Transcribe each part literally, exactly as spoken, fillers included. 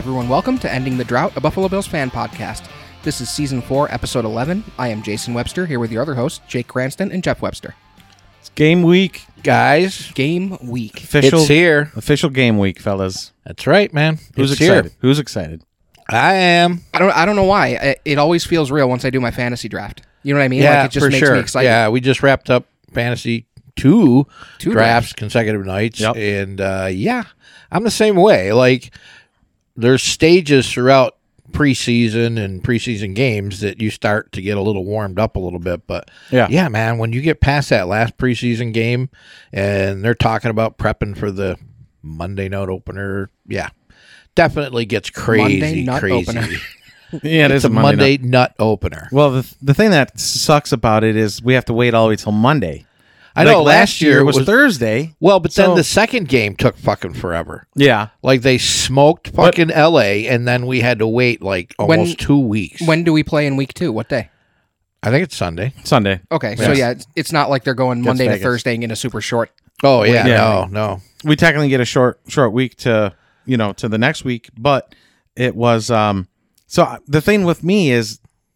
everyone, welcome to Ending the Drought, a Buffalo Bills fan podcast. This is Season four, Episode eleven. I am Jason Webster, here with your other hosts, Jake Cranston and Jeff Webster. It's game week, guys. Game week. Official, it's here. Official game week, fellas. That's right, man. Who's it's excited? Here. Who's excited? I am. I don't I don't know why. It, it always feels real once I do my fantasy draft. You know what I mean? Yeah, like, it just for makes sure. me excited. Yeah, we just wrapped up fantasy two, Two drafts, drafts. consecutive nights. Yep. And, uh, yeah, I'm the same way. Like, there's stages throughout preseason and preseason games that you start to get a little warmed up a little bit. But, Yeah. yeah, man, when you get past that last preseason game and they're talking about prepping for the Monday night opener, yeah, definitely gets crazy, Monday nut crazy. opener. Yeah, it It's is a Monday nut opener. Well, the the thing that sucks about it is we have to wait all the way till Monday. I Like, know last year it was, was Thursday. Well, but then So- the second game took fucking forever. Yeah. Like they smoked fucking L A, and then we had to wait like When- almost two weeks. When do we play in week two? What day? I think it's Sunday. Sunday. Okay, so Yes. yeah, it's, it's not like they're going Against Monday to Vegas. Thursday and getting a super short. Oh yeah, Yeah. no, no. We technically get a short short week to, you know, to the next week, but it was um so the thing with me is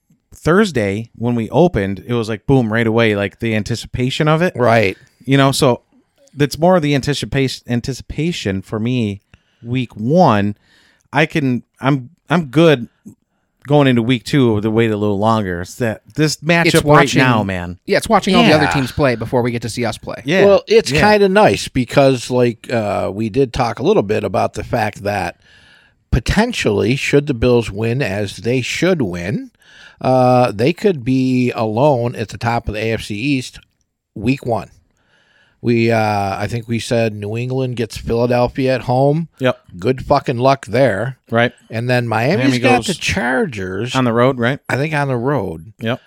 Thursday when we opened, it was like boom right away, like the anticipation of it. Right. You know, so that's more of the anticipation anticipation for me. Week one, I can I'm I'm good going into week two to wait a little longer. It's that this matchup watching- right now, man. Yeah, it's watching all the other Yeah. teams play before we get to see us play. Yeah. Well, it's yeah. kind of nice because like uh, we did talk a little bit about the fact that potentially, should the Bills win as they should win, uh, they could be alone at the top of the A F C East week one. We, uh, I think we said New England gets Philadelphia at home. Yep. Good fucking luck there. Right. And then Miami's Miami got goes the Chargers, on the road, right? I think, on the road. Yep.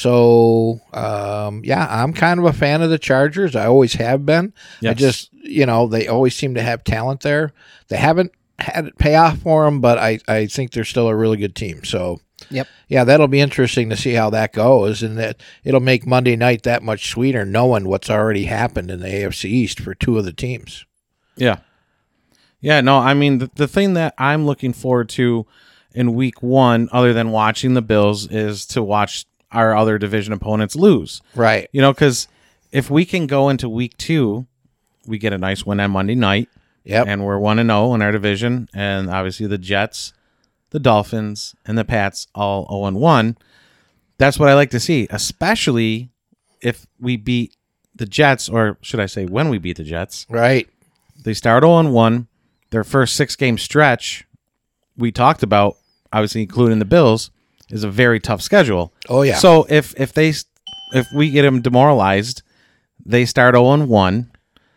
So, um, yeah, I'm kind of a fan of the Chargers. I always have been. I Yes. just, you know, they always seem to have talent there. They haven't had it pay off for them, but I, I think they're still a really good team. So, Yep. yeah, that'll be interesting to see how that goes, and that it'll make Monday night that much sweeter knowing what's already happened in the A F C East for two of the teams. Yeah. Yeah, no, I mean, the, the thing that I'm looking forward to in week one, other than watching the Bills, is to watch our other division opponents lose. Right. You know, because if we can go into week two, we get a nice win on Monday night, Yep. and we're one and oh in our division, and obviously the Jets, the Dolphins, and the Pats all oh and one. That's what I like to see, especially if we beat the Jets, or should I say when we beat the Jets. Right. They start oh and one. Their first six-game stretch, we talked about, obviously including the Bills, is a very tough schedule. Oh, yeah. So if if they if we get them demoralized, they start oh and one,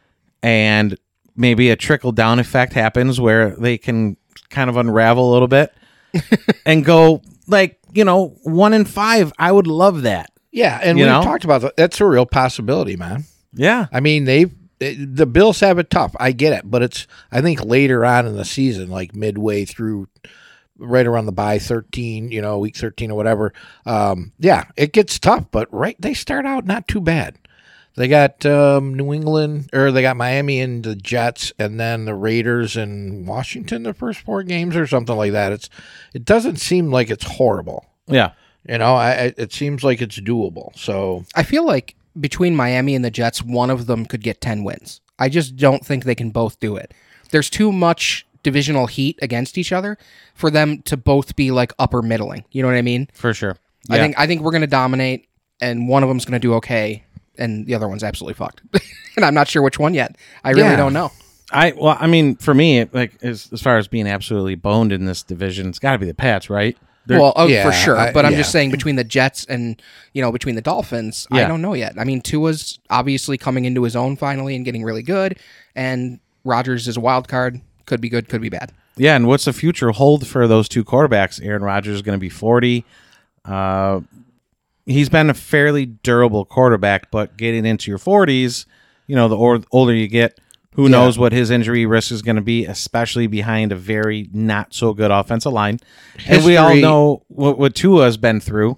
and maybe a trickle-down effect happens where they can kind of unravel a little bit and go, like, you know, one and five. I would love that. Yeah, and You we've know? talked about that. That's a real possibility, man. Yeah. I mean, they the Bills have it tough. I get it, but it's I think later on in the season, like midway through, right around the bye thirteen, you know, week thirteen or whatever. Um, yeah, it gets tough, but right they start out not too bad. They got um, New England, or they got Miami and the Jets, and then the Raiders and Washington the first four games or something like that. It's it doesn't seem like it's horrible. Yeah. You know, I, I- it seems like it's doable. So I feel like between Miami and the Jets, one of them could get ten wins. I just don't think they can both do it. There's too much divisional heat against each other for them to both be like upper middling. You know what I mean? For sure. I Yeah. think I think we're going to dominate, and one of them's going to do okay, and the other one's absolutely fucked. And I'm not sure which one yet. I really Yeah. don't know. I well, I mean, for me, like as as far as being absolutely boned in this division, it's got to be the Pats, right? They're- Well, oh, yeah, for sure. I- but I'm yeah. just saying between the Jets and, you know, between the Dolphins, I Yeah. don't know yet. I mean, Tua's obviously coming into his own finally and getting really good, and Rodgers is a wild card. Could be good, could be bad. Yeah, and what's the future hold for those two quarterbacks? Aaron Rodgers is going to be forty. Uh, he's been a fairly durable quarterback, but getting into your forties, you know, the or, older you get, who Yeah. knows what his injury risk is going to be, especially behind a very not so good offensive line. And we all History- know what, what Tua has been through.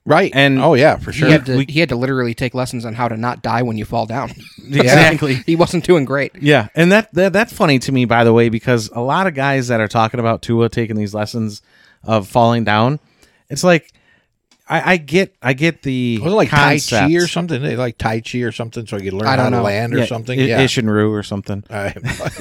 Right. And oh yeah, for sure. He had to We- he had to literally take lessons on how to not die when you fall down. Exactly. He wasn't doing great. Yeah, and that, that that's funny to me, by the way, because a lot of guys that are talking about Tua taking these lessons of falling down, it's like I, I get I get the Was it like concept. Tai Chi or something? They like Tai Chi or something, so you could learn I how don't to know. land or Yeah, something. I- yeah. Ishinru or something. Uh,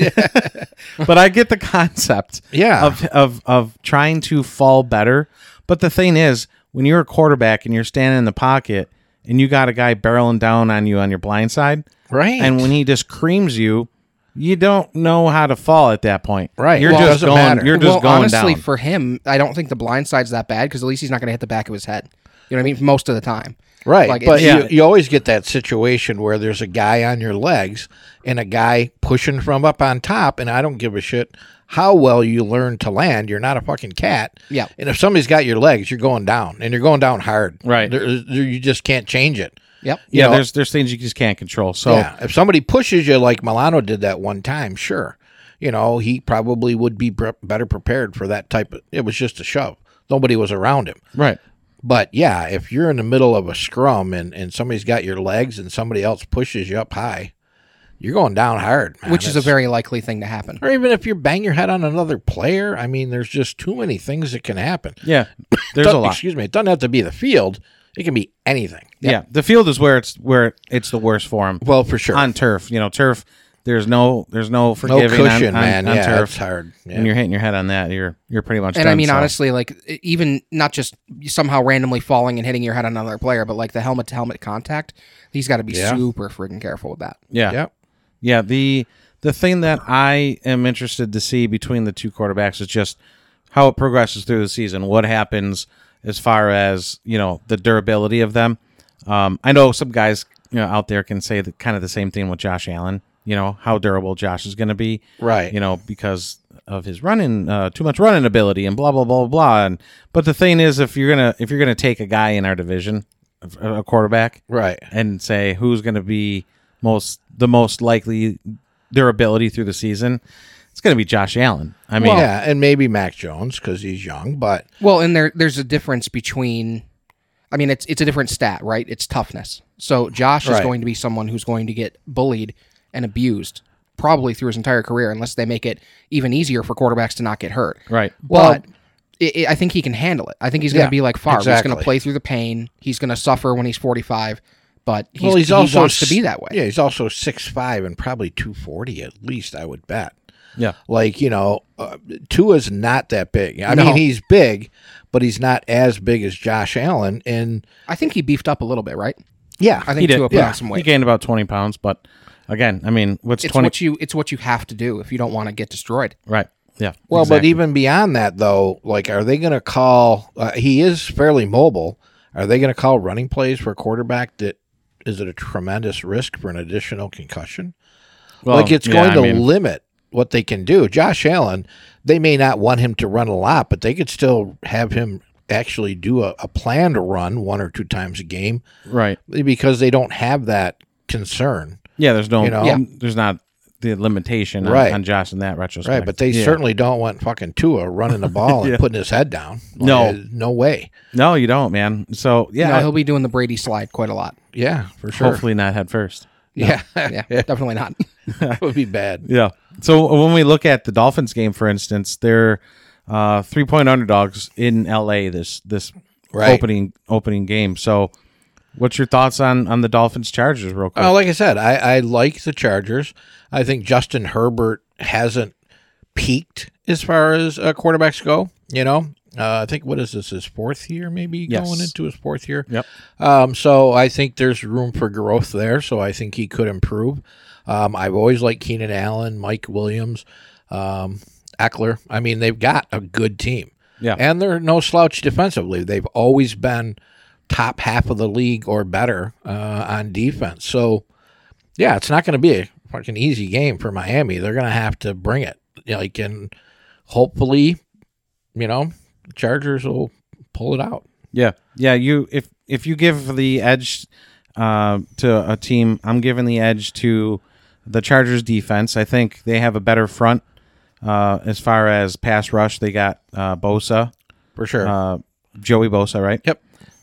But I get the concept Yeah. of of of trying to fall better. But the thing is, when you're a quarterback and you're standing in the pocket and you got a guy barreling down on you on your blind side, right. and when he just creams you, you don't know how to fall at that point. Right. You're Well, it just doesn't going. matter. You're just well, going honestly, down. for him, I don't think the blind side's that bad because at least he's not going to hit the back of his head. You know what I mean? Most of the time. Right, Like, but it's- you, you always get that situation where there's a guy on your legs and a guy pushing from up on top, and I don't give a shit how well you learn to land. You're not a fucking cat. Yeah. And if somebody's got your legs, you're going down, and you're going down hard. Right. There, there- you just can't change it. Yep. You yeah, know, there's there's things you just can't control. So yeah. If somebody pushes you like Milano did that one time, sure. You know, he probably would be pre- better prepared for that type of. It was just a shove. Nobody was around him. right. But yeah, if you're in the middle of a scrum and, and somebody's got your legs and somebody else pushes you up high, you're going down hard, man. Which is a It's- very likely thing to happen. or even if you bang your head on another player. I mean, there's just too many things that can happen. Yeah, there's Doesn't- a lot. Excuse me. It doesn't have to be the field. It can be anything. Yeah, the field is where it's where it's the worst for him. Well, for sure. On turf, you know, turf. There's no there's no No forgiving cushion, on, on, man. on yeah, turf. it's hard. Yeah. And you're hitting your head on that, you're you're pretty much. And done, I mean, so. honestly, like even not just somehow randomly falling and hitting your head on another player, but like the helmet to helmet contact, he's got to be Yeah. super freaking careful with that. yeah, Yep. yeah. The the thing that I am interested to see between the two quarterbacks is just how it progresses through the season. What happens as far as you know the durability of them. Um, I know some guys you know out there can say that kind of the same thing with Josh Allen. You know how durable Josh is going to be, Right. You know because of his running, uh, too much running ability, and blah blah blah blah. And but the thing is, if you're gonna if you're gonna take a guy in our division, a a quarterback, Right. and say who's going to be most the most likely durability through the season, it's going to be Josh Allen. I mean, yeah, and maybe Mac Jones because he's young, but Well, and there there's a difference between, I mean, it's it's a different stat, right? It's toughness. So Josh is Right. going to be someone who's going to get bullied and abused probably through his entire career, unless they make it even easier for quarterbacks to not get hurt. right. Well- But it, it, I think he can handle it. I think he's going to Yeah, be like Favre. He's going exactly. to play through the pain. He's going to suffer when he's forty-five, but he's, well, he's he also wants to be that way. Yeah, he's also six five and probably two forty at least. I would bet. Yeah. Like, you know, uh, Tua's not that big. I No. mean, he's big, but he's not as big as Josh Allen. And I think he beefed up a little bit, right? yeah, I He think did. Tua put Yeah. on some He weight. gained about twenty pounds, but again, I mean, what's It's twenty? what you it's what you have to do if you don't want to get destroyed. Right. Yeah. well, but exactly. even beyond that, though, like, are they going to call? Uh, he is fairly mobile. Are they going to call running plays for a quarterback that is at a tremendous risk for an additional concussion? Well, like, it's yeah, going I to mean, limit what they can do. Josh Allen, they may not want him to run a lot, but they could still have him actually do a, a planned run one or two times a game right. because they don't have that concern. Yeah. There's no. You know? Yeah. There's not the limitation on, Right. on Josh in that retrospect. Right, but they Yeah. certainly don't want fucking Tua running the ball and Yeah. putting his head down. No. Like, no way. No, you don't, man. So yeah, No, he'll be doing the Brady slide quite a lot. Yeah, for sure. hopefully not head first. Yeah, Yeah, definitely not. that would be bad. Yeah. So when we look at the Dolphins game, for instance, they're uh, three point underdogs in L A this this Right. opening opening game. So, what's your thoughts on on the Dolphins Chargers, real quick? Uh, like I said, I, I like the Chargers. I think Justin Herbert hasn't peaked as far as uh, quarterbacks go. You know, uh, I think what is this his fourth year, maybe Yes. going into his fourth year. Yep. Um, so I think there's room for growth there. So I think he could improve. Um, I've always liked Keenan Allen, Mike Williams, um, Eckler. I mean, they've got a good team. Yeah. And they're no slouch defensively. They've always been top half of the league or better uh, on defense. So, yeah, it's not going to be a fucking easy game for Miami. They're going to have to bring it. Like, and hopefully, you know, the Chargers will pull it out. Yeah. Yeah. You if if you give the edge uh, to a team, I'm giving the edge to the Chargers defense. I think they have a better front uh, as far as pass rush. They got uh, Bosa, For sure. uh, Joey Bosa, right? Yep.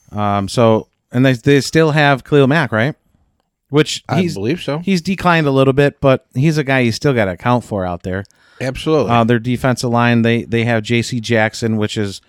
Um, so and they they still have Khalil Mack, right? Which I he's believe so. he's declined a little bit, but he's a guy you still got to account for out there. Absolutely. Uh, their defensive line, they they have J C Jackson, which is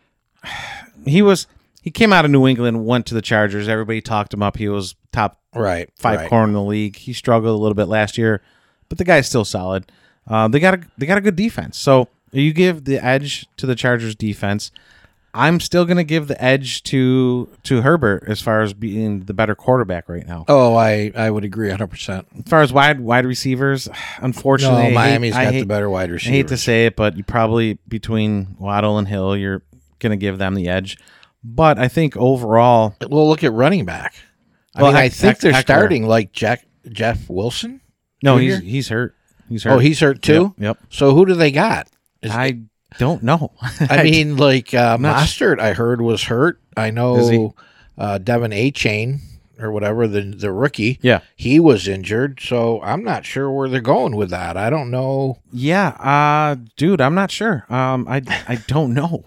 he was he came out of New England, went to the Chargers. Everybody talked him up. He was top right. five right. corner in the league. He struggled a little bit last year, but the guy's still solid. Uh, they got a they got a good defense. So you give the edge to the Chargers defense. I'm still going to give the edge to to Herbert as far as being the better quarterback right now. Oh, I, I would agree one hundred percent. As far as wide wide receivers, unfortunately, No, I Miami's hate, got I hate, the better wide I receivers. hate to say it, but you probably between Waddle and Hill, you're going to give them the edge. But I think overall, Well, look at running back. I Well, mean, I Heck- think Heck- they're Heckler. starting like Jack Jeff Wilson. no, Junior? he's he's hurt. He's hurt. Oh, he's hurt too? Yep. yep. So who do they got? Is- I don't know. I mean, like uh, not Mostert, I heard was hurt. I Is he? know uh, Devin A. Chain or whatever the the rookie. yeah, He was injured, so I'm not sure where they're going with that. I don't know. yeah, uh, dude, I'm not sure. Um, I I don't know.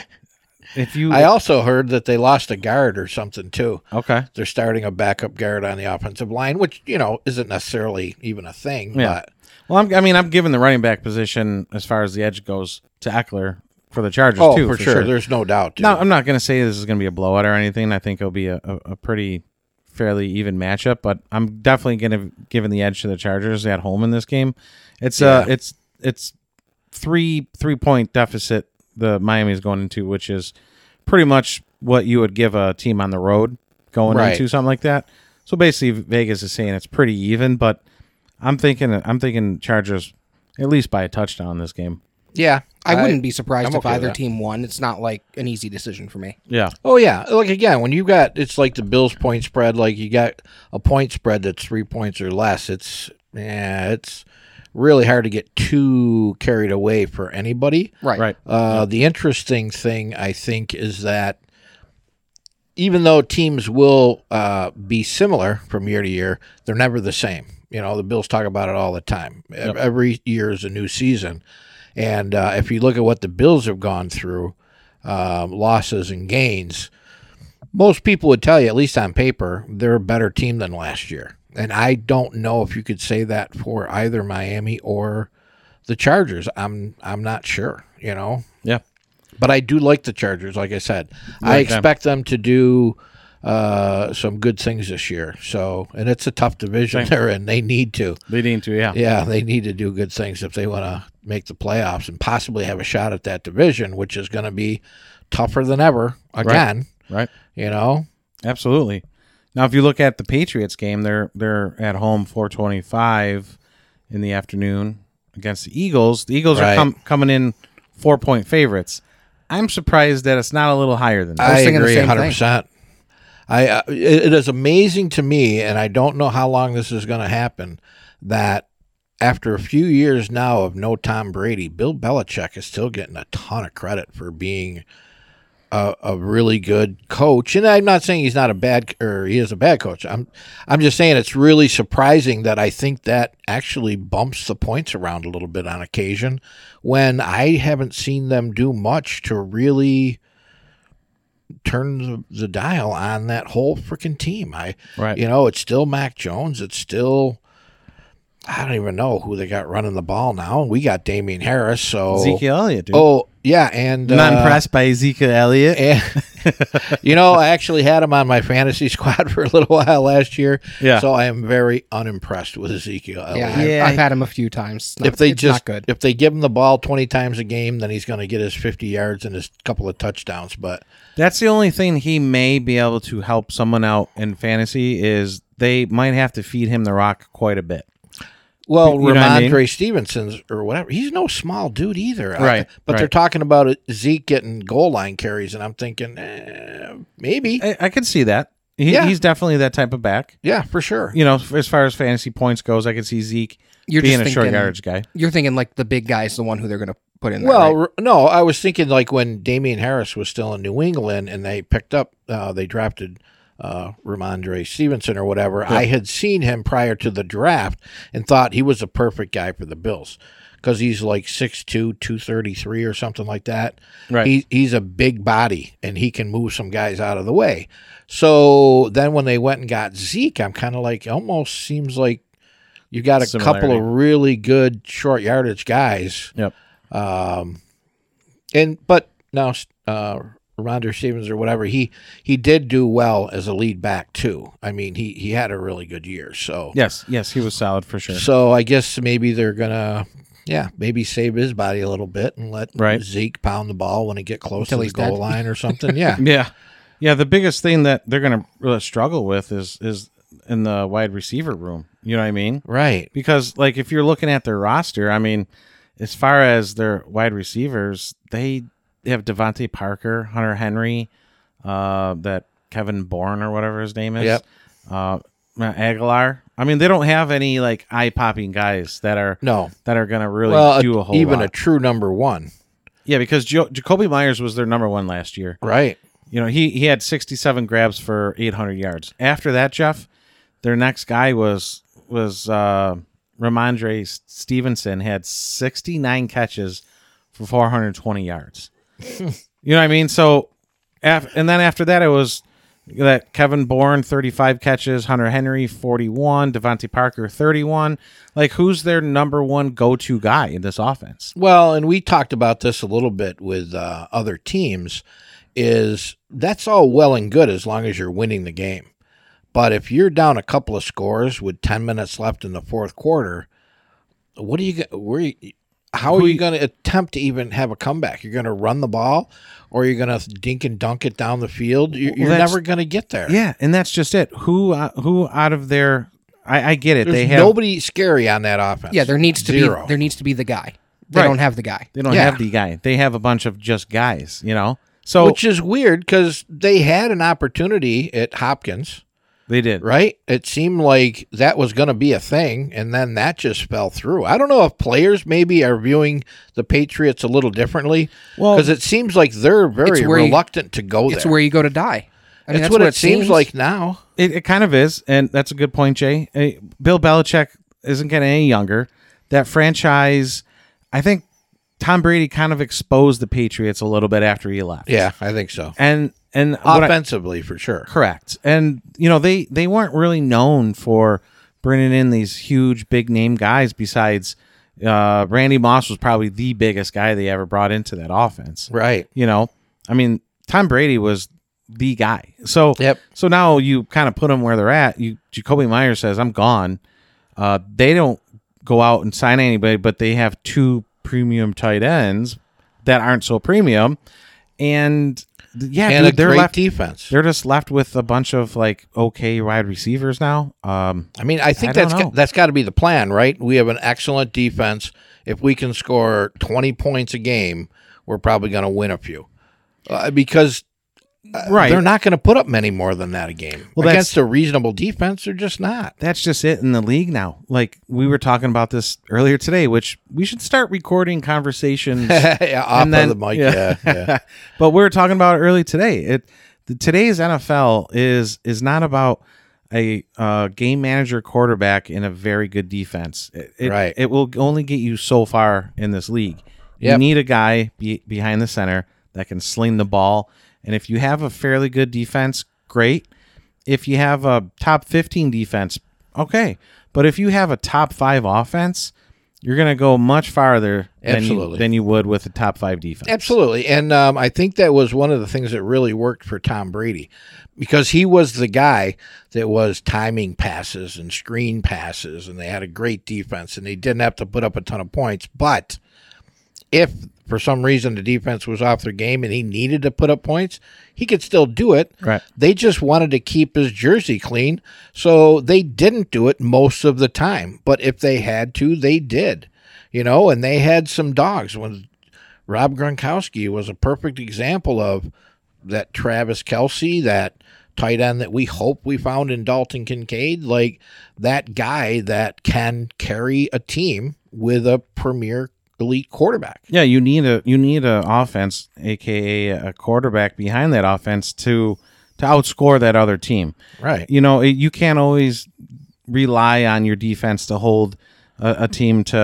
If you I also heard that they lost a guard or something too. okay, They're starting a backup guard on the offensive line, which you know isn't necessarily even a thing. Yeah. But well, I'm, I mean, I'm giving the running back position as far as the edge goes to Eckler for the Chargers oh, too. for, sure. there's no doubt. Dude. No, I'm not going to say this is going to be a blowout or anything. I think it'll be a, a, a pretty fairly even matchup, but I'm definitely going to give the edge to the Chargers at home in this game. It's uh, Yeah. it's it's three three point deficit the Miami is going into, which is pretty much what you would give a team on the road going Right. into something like that. So basically, Vegas is saying it's pretty even, but I'm thinking I'm thinking Chargers at least by a touchdown this game. Yeah, I, wouldn't be surprised I'm if okay with either that. team won. It's not like an easy decision for me. Yeah, Oh yeah, like again, when you got it's like the Bills point spread, like you got a point spread that's three points or less. It's yeah, it's really hard to get too carried away for anybody. Right. right. Uh, The interesting thing I think is that even though teams will uh, be similar from year to year, they're never the same. You know, the Bills talk about it all the time. Yep. Every year is a new season. And uh, if you look at what the Bills have gone through, um, losses and gains, most people would tell you, at least on paper, they're a better team than last year. And I don't know if you could say that for either Miami or the Chargers. I'm I'm not sure, you know. Yeah. But I do like the Chargers, like I said. I like them. expect them to do uh, some good things this year. So, and it's a tough division Same. they're in. They need to. They need to, yeah. Yeah, they need to do good things if they want to make the playoffs and possibly have a shot at that division, which is going to be tougher than ever again. Right. You know? Absolutely. Now, if you look at the Patriots game, they're they're at home four twenty-five in the afternoon against the Eagles. The Eagles Right. are com- coming in four point favorites. I'm surprised that it's not a little higher than that. was I thinking the agree same one hundred percent. I uh, it, it is amazing to me, and I don't know how long this is going to happen, that after a few years now of no Tom Brady, Bill Belichick is still getting a ton of credit for being a, a really good coach. And I'm not saying he's not a bad, or he is a bad coach. I'm I'm just saying it's really surprising that I think that actually bumps the points around a little bit on occasion when I haven't seen them do much to really turn the, the dial on that whole freaking team. I, Right. you know, it's still Mac Jones. It's still, I don't even know who they got running the ball now. We got Damian Harris. So, Ezekiel Elliott, dude. oh yeah, and I'm not uh, impressed by Ezekiel Elliott. and, you know, I actually had him on my fantasy squad for a little while last year. Yeah. So I am very unimpressed with Ezekiel Elliott. Yeah, Yeah. I've, I've had him a few times. It's not- If they it's just not good. if they give him the ball twenty times a game, then he's going to get his fifty yards and his couple of touchdowns. But That's the only thing he may be able to help someone out in fantasy is they might have to feed him the rock quite a bit. well, You know what I mean? Ramondre Stevenson's or whatever, he's no small dude either. I- Right, but they're right. talking about Zeke getting goal line carries, and I'm thinking eh, maybe, I, I could see that. He, Yeah. He's definitely that type of back. yeah, for sure. You know, as far as fantasy points goes, I could see Zeke You're being a just short thinking- yardage guy. You're thinking like the big guy's the one who they're going to put in there. Well, right? r- no, I was thinking like when Damian Harris was still in New England and they picked up, uh, they drafted uh, Ramondre Stevenson or whatever. I had seen him prior to the draft and thought he was a perfect guy for the Bills because he's like six two, two thirty-three or something like that. Right. He, he's a big body, and he can move some guys out of the way. So then when they went and got Zeke, I'm kind of like, almost seems like you got a Similarity. couple of really good short yardage guys. Yep. Um, and but now uh, Rondre Stevens or whatever, he he did do well as a lead back too. I mean, he he had a really good year. So Yes, yes, he was solid for sure. so I guess maybe they're gonna, yeah, maybe save his body a little bit and let Right. Zeke pound the ball when he get close Until to the he's goal dead. line or something. Yeah, Yeah, yeah. The biggest thing that they're going to really struggle with is is in the wide receiver room. You know what I mean? right. Because like if you're looking at their roster, I mean, as far as their wide receivers, they have Devontae Parker, Hunter Henry, uh, that Kevin Bourne or whatever his name is. Yep. Uh, Aguilar. I mean, they don't have any like eye popping guys that are No, that are going to really well, do a whole even lot. a true number one. Yeah, because jo- Jacoby Myers was their number one last year. Right. You know, he he had sixty-seven grabs for eight hundred yards. After that, Jeff, their next guy was was uh, Ramondre Stevenson, had sixty-nine catches for four hundred twenty yards. You know what I mean? So, af- and then after that, it was that Kevin Bourne, thirty-five catches, Hunter Henry, forty-one, Devontae Parker, thirty-one. Like, who's their number one go-to guy in this offense? Well, and we talked about this a little bit with uh, other teams, is that's all well and good as long as you're winning the game. But if you're down a couple of scores with ten minutes left in the fourth quarter, what do you get? Where? You, how are Who you you- going to attempt to even have a comeback? You're going to run the ball, or you're going to dink and dunk it down the field. You're, you're that's- never going to get there. Yeah, and that's just it. Who uh, who out of their I, I get it. There's they have nobody scary on that offense. Yeah, there needs to Zero. be there needs to be the guy. They Right. don't have the guy. they don't Yeah. have the guy. They have a bunch of just guys, you know. So Which is weird because they had an opportunity at Hopkins. they did. Right? It seemed like that was going to be a thing, and then that just fell through. I don't know if players maybe are viewing the Patriots a little differently, Well, because it seems like they're very It's where you- reluctant to go It's there. where you go to die. I mean, That's that's what, it seems, like now. It, it kind of is, and that's a good point, Jay. Uh, Bill Belichick isn't getting any younger. That franchise, I think Tom Brady kind of exposed the Patriots a little bit after he left. Yeah, I think so. and and what I- Offensively, for sure. correct. And you know they they weren't really known for bringing in these huge big name guys. Besides, uh, Randy Moss was probably the biggest guy they ever brought into that offense. Right. You know, I mean, Tom Brady was the guy. So Yep. so now you kind of put them where they're at. You Jacoby Myers says, "I'm gone." Uh, they don't go out and sign anybody, but they have two premium tight ends that aren't so premium, and th- yeah, And dude, a they're great left. defense. They're just left with a bunch of like okay wide receivers now. Um, I mean, I think I don't that's know. got, that's got to be the plan, right? We have an excellent defense. If we can score twenty points a game, we're probably going to win a few. Uh, because uh, Right. they're not going to put up many more than that a game. Well, that's- Against a reasonable defense, they're just not. that's just it in the league now. Like we were talking about this earlier today, which we should start recording conversations. yeah, off And then- of the mic. yeah. Yeah, yeah. But we were talking about it early today. It the, today's N F L is is not about a uh, game manager quarterback in a very good defense. It, it, Right. It will only get you so far in this league. You Yep. need a guy be, behind the center that can sling the ball. And if you have a fairly good defense, great. If you have a top fifteen defense, okay. But if you have a top five offense, you're going to go much farther than you, Absolutely. than you would with a top five defense. Absolutely. And um, I think that was one of the things that really worked for Tom Brady, because he was the guy that was timing passes and screen passes, and they had a great defense, and they didn't have to put up a ton of points. But if for some reason the defense was off their game and he needed to put up points, he could still do it. Right. They just wanted to keep his jersey clean, so they didn't do it most of the time. But if they had to, they did. You know, and they had some dogs. When Rob Gronkowski was a perfect example of that. Travis Kelce, that tight end that we hope we found in Dalton Kincaid, like that guy that can carry a team with a premier elite quarterback. Yeah, you need a you need a offense, aka a quarterback behind that offense to to outscore that other team. Right. You know, it, you can't always rely on your defense to hold a, a team to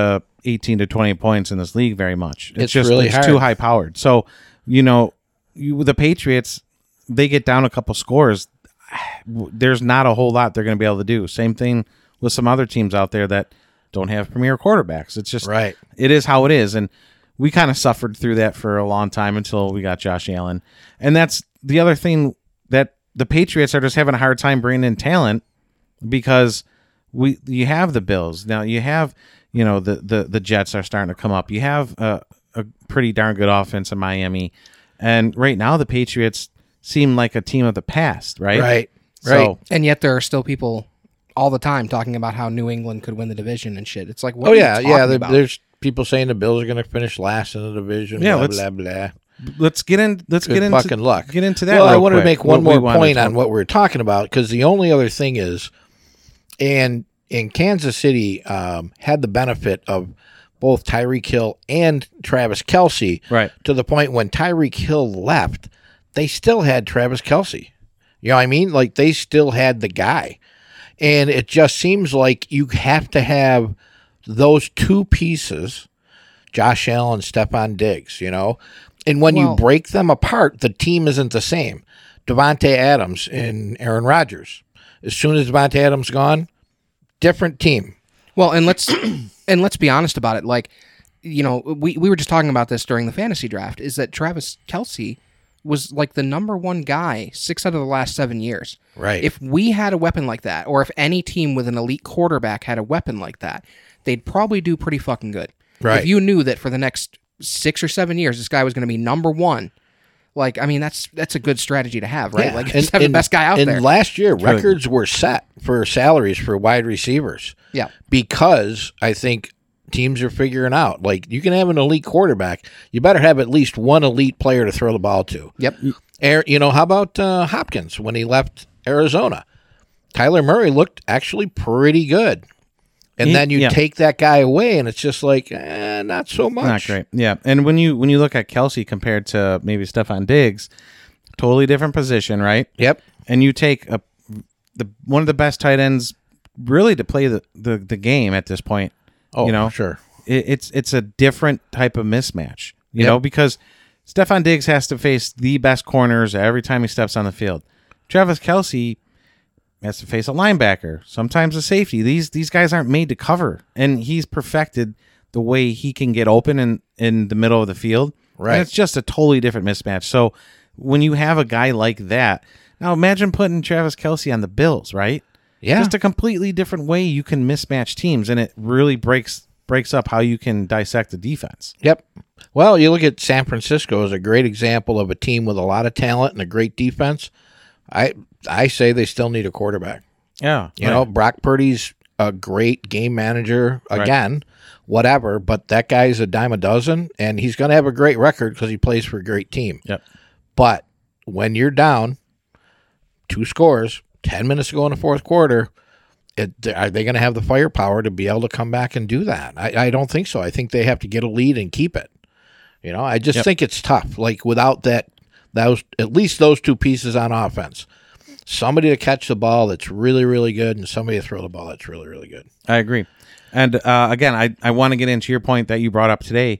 eighteen to twenty points in this league very much. It's, It's just really it's hard. too high powered. So, you know, you, the Patriots, they get down a couple scores. There's not a whole lot they're going to be able to do. Same thing with some other teams out there that don't have premier quarterbacks. It's just, Right. it is how it is. And we kind of suffered through that for a long time until we got Josh Allen. And that's the other thing, that the Patriots are just having a hard time bringing in talent because we you have the Bills. Now you have, you know, the, the, the Jets are starting to come up. You have a, a pretty darn good offense in Miami. And right now the Patriots seem like a team of the past, right? Right. So, Right. And yet there are still people all the time talking about how New England could win the division and shit. It's like, what Oh are yeah, you yeah. talking There, about? there's people saying the Bills are going to finish last in the division. Yeah, blah let's- blah blah. let's get in. Let's Good get into fucking luck. Get into that. Well, I real wanted to quick, make one what we more wanted point to on talk- what we were talking about, because the only other thing is, and in Kansas City um, had the benefit of both Tyreek Hill and Travis Kelce, Right. to the point when Tyreek Hill left, they still had Travis Kelce. You know what I mean? Like, they still had the guy. And it just seems like you have to have those two pieces, Josh Allen, Stephon Diggs, you know? And when Well- you break them apart, the team isn't the same. Devontae Adams and Aaron Rodgers. As soon as Devontae Adams gone, different team. Well, and let's and let's be honest about it. Like, you know, we, we were just talking about this during the fantasy draft, is that Travis Kelce was like the number one guy six out of the last seven years. Right. If we had a weapon like that, or if any team with an elite quarterback had a weapon like that, they'd probably do pretty fucking good. Right. If you knew that for the next six or seven years, this guy was going to be number one, like, I mean, that's that's a good strategy to have, right? Yeah. Like, just have the best guy out and there. last year, Good. records were set for salaries for wide receivers. Yeah. Because I think teams are figuring out, like, you can have an elite quarterback. You better have at least one elite player to throw the ball to. Yep. Air, you know, how about uh, Hopkins when he left Arizona? Kyler Murray looked actually pretty good. And He- then you yeah. take that guy away, and it's just like, eh, not so much. Not great. Yeah. And when you when you look at Kelsey compared to maybe Stephon Diggs, totally different position, right? Yep. And you take a the one of the best tight ends really to play the, the, the game at this point. Oh, you know, sure. It, it's it's a different type of mismatch. You Yep. know, because Stephon Diggs has to face the best corners every time he steps on the field. Travis Kelce has to face a linebacker, sometimes a safety. These these guys aren't made to cover, and he's perfected the way he can get open in, in the middle of the field. Right. And it's just a totally different mismatch. So when you have a guy like that, now imagine putting Travis Kelce on the Bills, right? Yeah. Just a completely different way you can mismatch teams, and it really breaks breaks up how you can dissect the defense. Yep. Well, you look at San Francisco as a great example of a team with a lot of talent and a great defense. I I say they still need a quarterback. Yeah. You know, Brock Purdy's a great game manager again, whatever, but that guy's a dime a dozen, and he's going to have a great record because he plays for a great team. Yep. But when you're down two scores, ten minutes to go in the fourth quarter, it, are they going to have the firepower to be able to come back and do that? I, I don't think so. I think they have to get a lead and keep it. You know, I just Yep. think it's tough. Like, without that, those at least those two pieces on offense. Somebody to catch the ball that's really, really good, and somebody to throw the ball that's really, really good. I agree. And uh, again, I, I want to get into your point that you brought up today.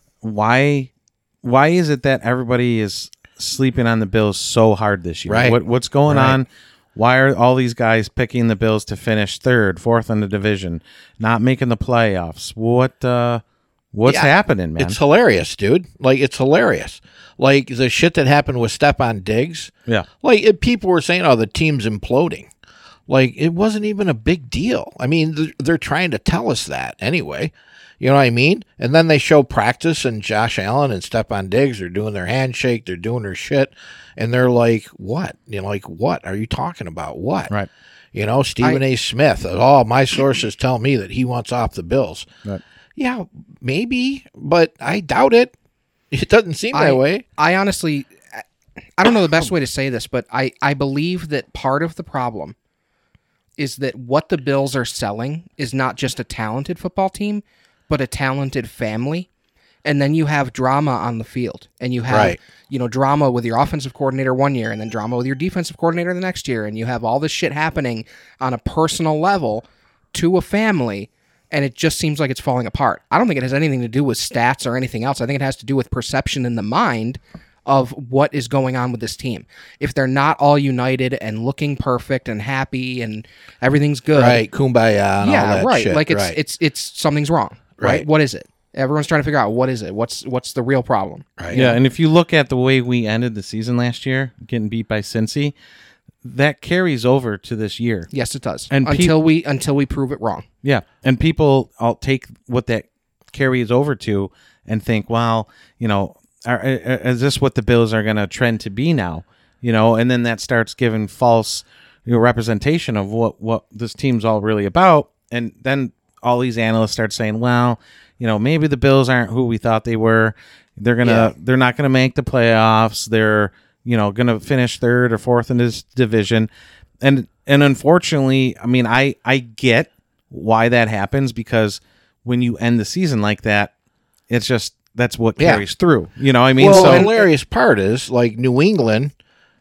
Why why is it that everybody is sleeping on the Bills so hard this year? Right. What what's going Right. on? Why are all these guys picking the Bills to finish third, fourth in the division, not making the playoffs? What uh, what's Yeah, happening, man? It's hilarious, dude. Like, it's hilarious. Like, the shit that happened with Stephon Diggs. yeah. Like, it, people were saying, oh, the team's imploding. Like, it wasn't even a big deal. I mean, they're, they're trying to tell us that anyway. You know what I mean? And then they show practice, and Josh Allen and Stephon Diggs are doing their handshake, they're doing their shit, and they're like, what? You know, like, what are you talking about? What? Right. You know, Stephen I- A. Smith, oh, my sources tell me that he wants off the Bills. Right. Yeah, maybe, but I doubt it. It doesn't seem I, that way. I honestly, I don't know the best way to say this, but I, I believe that part of the problem is that what the Bills are selling is not just a talented football team, but a talented family. And then you have drama on the field, and you have, Right. you know, drama with your offensive coordinator one year, and then drama with your defensive coordinator the next year, and you have all this shit happening on a personal level to a family. and it just seems like it's falling apart. I don't think it has anything to do with stats or anything else. I think it has to do with perception in the mind of what is going on with this team. If they're not all united and looking perfect and happy and everything's good, Right, kumbaya and all yeah, that right. shit. Like it's right. it's it's something's wrong, right? Right. What is it? Everyone's trying to figure out what is it. What's what's the real problem? right. Yeah, and if you look at the way we ended the season last year, getting beat by Cincy, that carries over to this year. Yes, it does. And until peop- we until we prove it wrong. Yeah, and people all take what that carries over to and think, well, you know, are, are- is this what the Bills are going to trend to be now? You know, and then that starts giving false, you know, representation of what what this team's all really about, and then all these analysts start saying, well, you know, maybe the Bills aren't who we thought they were. They're gonna Yeah. they're not gonna make the playoffs. They're you know gonna finish third or fourth in this division, and and unfortunately, I mean, I I get why that happens, because when you end the season like that, it's just that's what Yeah. carries through. You know, what I mean, Well, so the hilarious part is, like, New England,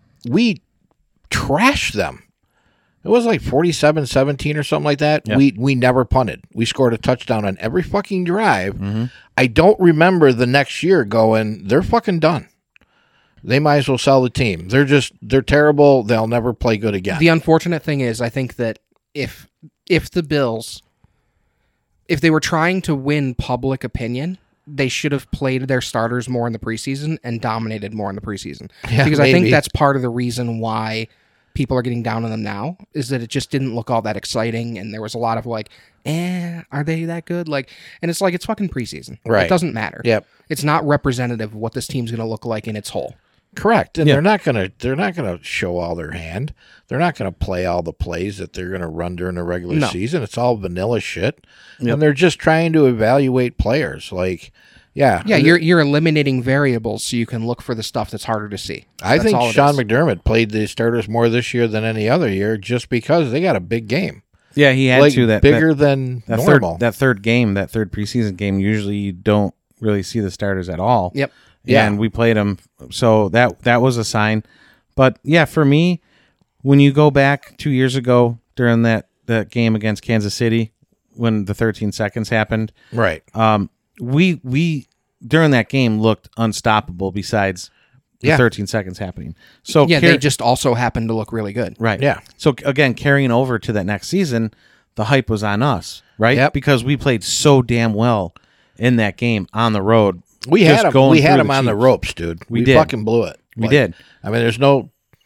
we trashed them. It was like forty-seven seventeen or something like that. Yeah. We we never punted. We scored a touchdown on every fucking drive. Mm-hmm. I don't remember the next year going, they're fucking done. They might as well sell the team. They're just, they're terrible. They'll never play good again. The unfortunate thing is, I think that if if the Bills, if they were trying to win public opinion, they should have played their starters more in the preseason and dominated more in the preseason. Yeah, because I think maybe. that's part of the reason why people are getting down on them now, is that it just didn't look all that exciting, and there was a lot of like, eh, are they that good? Like, and it's like, it's fucking preseason. Right. It doesn't matter. Yep. It's not representative of what this team's going to look like in its whole. Correct. And Yeah. they're not gonna they're not gonna show all their hand. They're not gonna play all the plays that they're gonna run during the regular No. season. It's all vanilla shit. Yep. And they're just trying to evaluate players. Like, yeah. Yeah, you're you're eliminating variables so you can look for the stuff that's harder to see. I That's think all it Sean is. McDermott played the starters more this year than any other year just because they got a big game. yeah, he had Like to that bigger that, than that normal. third that third game, that third preseason game. Usually, you don't really see the starters at all. Yep. Yeah. and we played them, so that that was a sign. But yeah, for me, when you go back two years ago during that that game against Kansas City, when the thirteen seconds happened, right. um, we we during that game looked unstoppable. Besides the Yeah. thirteen seconds happening, so Yeah, car- they just also happen to look really good. right. Yeah. So again, carrying over to that next season, the hype was on us, right? Yep. Because we played so damn well in that game on the road. We just had them, going we had through them the on the Chiefs. ropes, dude. We We, did. fucking blew it. We did. I mean, there's no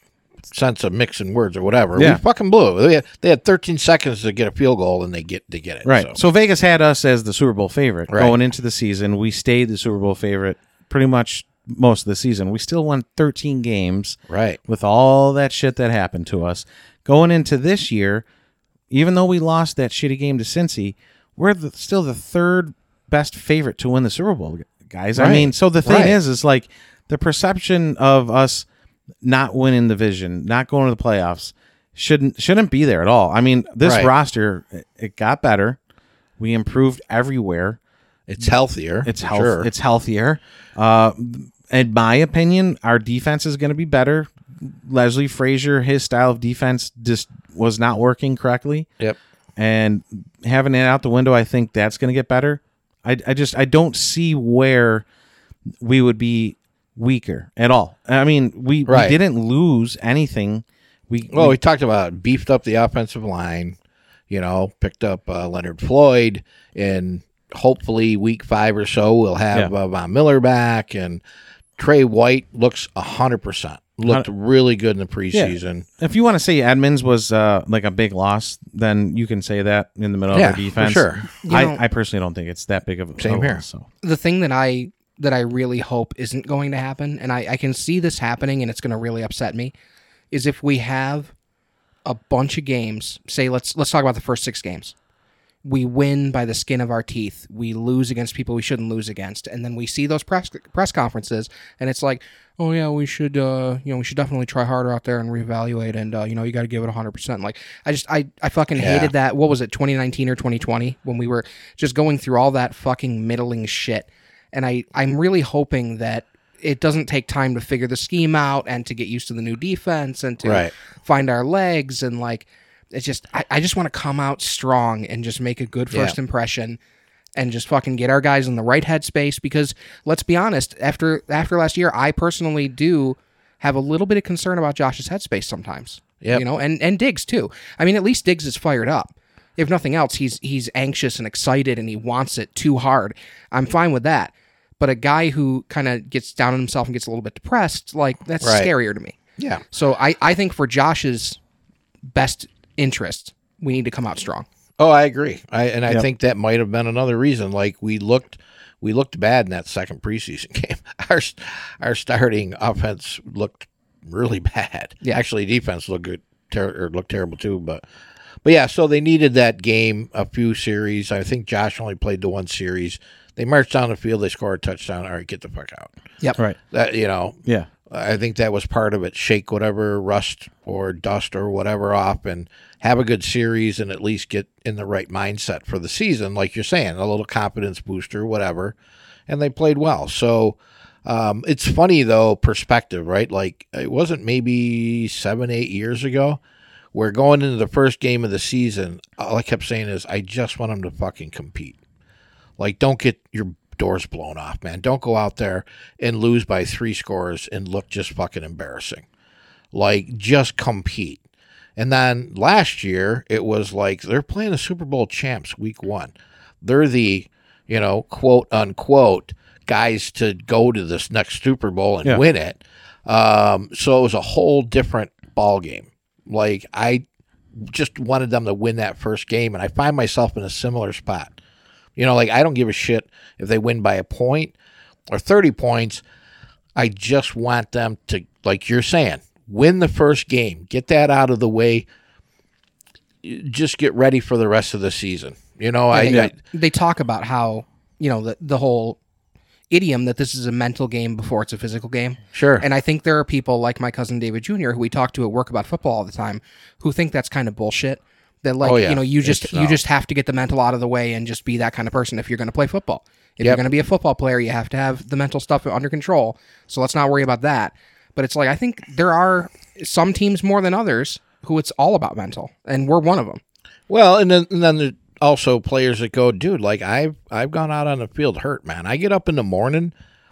sense of mixing words or whatever. Yeah. We fucking blew it. They had, they had thirteen seconds to get a field goal, and they get to get it. Right. So. So. Vegas had us as the Super Bowl favorite Right. going into the season. We stayed the Super Bowl favorite pretty much most of the season. We still won thirteen games Right. with all that shit that happened to us. Going into this year, even though we lost that shitty game to Cincy, we're the, still the third best favorite to win the Super Bowl, guys. I Right. mean, so the thing Right. is, is like the perception of us not winning the division, not going to the playoffs, shouldn't shouldn't be there at all. I mean, this Right. roster, it- it got better. We improved everywhere. It's healthier. It's for health. sure. It's healthier. Uh, in my opinion, our defense is going to be better. Leslie Frazier, his style of defense just was not working correctly, Yep. and having it out the window, I think that's going to get better. I, I just I don't see where we would be weaker at all. I mean, we, Right. we didn't lose anything. We Well, we, we talked about beefed up the offensive line, you know, picked up uh, Leonard Floyd, and hopefully week five or so we'll have Yeah. uh, Von Miller back, and Trey White looks one hundred percent. Looked really good in the preseason. if you want to say Edmonds was uh, like a big loss, then you can say that in the middle Yeah, of the defense. for sure. You I, know- I personally don't think it's that big of a Same a here. loss, So The thing that I that I really hope isn't going to happen, and I, I can see this happening, and it's going to really upset me, is if we have a bunch of games. Say let's let's talk about the first six games. We win by the skin of our teeth. We lose against people we shouldn't lose against, and then we see those press press conferences, and it's like, oh yeah, we should, uh, you know, we should definitely try harder out there and reevaluate, and uh, you know, you got to give it a hundred percent. Like, I just, I, I fucking Yeah. hated that. What was it, twenty nineteen or twenty twenty, when we were just going through all that fucking middling shit, and I, I'm really hoping that it doesn't take time to figure the scheme out and to get used to the new defense and to Right. find our legs and like. it's just I, I just want to come out strong and just make a good first Yeah. impression and just fucking get our guys in the right headspace, because let's be honest, after after last year, I personally do have a little bit of concern about Josh's headspace sometimes. Yep. You know, and, and Diggs too. I mean, at least Diggs is fired up. If nothing else, he's he's anxious and excited and he wants it too hard. I'm fine with that. But a guy who kind of gets down on himself and gets a little bit depressed, like that's Right. scarier to me. Yeah. So I, I think for Josh's best interest, we need to come out strong. Oh, I agree. I and I Yep. think that might have been another reason. Like we looked, we looked bad in that second preseason game. Our our starting offense looked really bad. Yeah. Actually, defense looked good, ter- or looked terrible too. But but yeah, so they needed that game, a few series. I think Josh only played the one series. They marched down the field. They scored a touchdown. All right, get the fuck out. Yep. Right. That you know, Yeah. I think that was part of it. Shake whatever rust or dust or whatever off and have a good series and at least get in the right mindset for the season. Like you're saying, a little confidence booster, whatever. And they played well. So um, it's funny, though, perspective, right? Like it wasn't maybe seven, eight years ago where going into the first game of the season, all I kept saying is, I just want them to fucking compete. Like, don't get your doors blown off, man. Don't go out there and lose by three scores and look just fucking embarrassing. Like, just compete. And then last year, it was like they're playing the Super Bowl champs week one. They're the, you know, quote unquote guys to go to this next Super Bowl and Yeah. win it. Um, so it was a whole different ball game. Like, I just wanted them to win that first game, and I find myself in a similar spot. You know, like, I don't give a shit if they win by a point or thirty points. I just want them to, like you're saying, win the first game, get that out of the way, just get ready for the rest of the season. You know, I, they, I they talk about how, you know, the, the whole idiom that this is a mental game before it's a physical game. sure. And I think there are people like my cousin David Junior, who we talk to at work about football all the time, who think that's kind of bullshit. That, like, Oh, yeah. you know, you just It's, you no. just have to get the mental out of the way and just be that kind of person if you're going to play football. If Yep. you're going to be a football player, you have to have the mental stuff under control. So let's not worry about that. But it's like, I think there are some teams more than others who it's all about mental, and we're one of them. Well, and then and then there's also players that go, dude, like I've I've gone out on the field hurt, man. I get up in the morning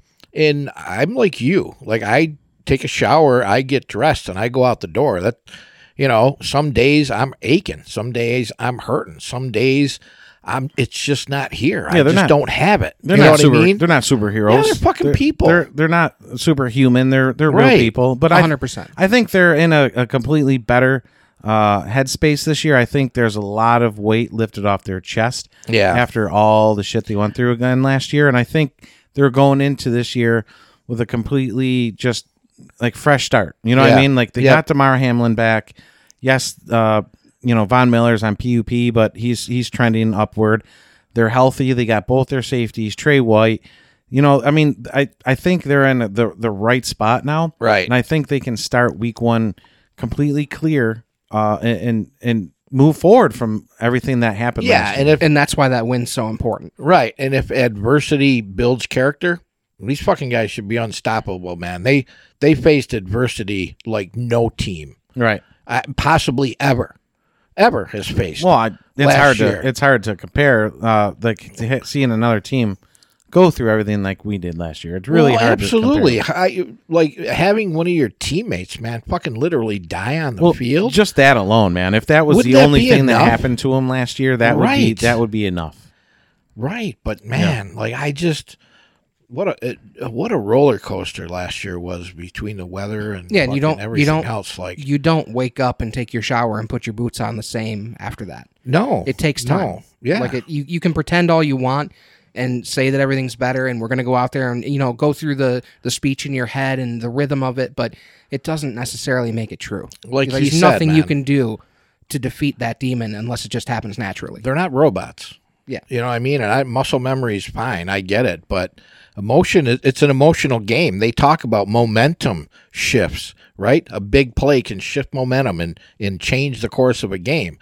and I'm like you. Like I take a shower, I get dressed, and I go out the door. That you know, some days I'm aching, some days I'm hurting, some days I'm it's just not here. I Yeah, they're just not- don't have it. They're you know not what super. I mean? They're not superheroes. Yeah, they're fucking people. They're they're not superhuman. They're they're Right. real people. But one I hundred percent. I think they're in a, a completely better uh, headspace this year. I think there's a lot of weight lifted off their chest. Yeah. After all the shit they went through again last year, and I think they're going into this year with a completely just like fresh start. You know what Yeah. I mean? Like they Yep. got DeMar Hamlin back. Yes, uh, you know Von Miller's on P U P, but he's he's trending upward. They're healthy. They got both their safeties. Trey White. You know, I mean, I, I think they're in the the right spot now. Right. And I think they can start week one completely clear uh, and, and and move forward from everything that happened. Yeah, last and year. if And that's why that win's so important. right, and if adversity builds character, these fucking guys should be unstoppable, man. They they faced adversity like no team, right. uh, possibly ever, ever has faced. Well, I, it's last hard year. to it's hard to compare. Uh, like to hit, seeing another team go through everything like we did last year. It's really Well, hard. absolutely. To compare. I, like having one of your teammates, man, fucking literally die on the Well, field. just that alone, man. If that was Wouldn't the that only be thing that enough? happened to him last year, that would be Right. that would be enough. Right, but man, like I just what a it, what a roller coaster last year was between the weather and Yeah, and you fucking don't- you everything don't- else. Like You don't wake up and take your shower and put your boots on the same after that. no, It takes time. No. Yeah, Like it, you, you can pretend all you want and say that everything's better and we're going to go out there and, you know, go through the, the speech in your head and the rhythm of it, but it doesn't necessarily make it true. Like There's he said, nothing you man. can do to defeat that demon unless it just happens naturally. they're not robots. Yeah. You know what I mean? And I, muscle memory is fine. I get it. But emotion, is- it's an emotional game. They talk about momentum shifts, right? A big play can shift momentum and, and change the course of a game.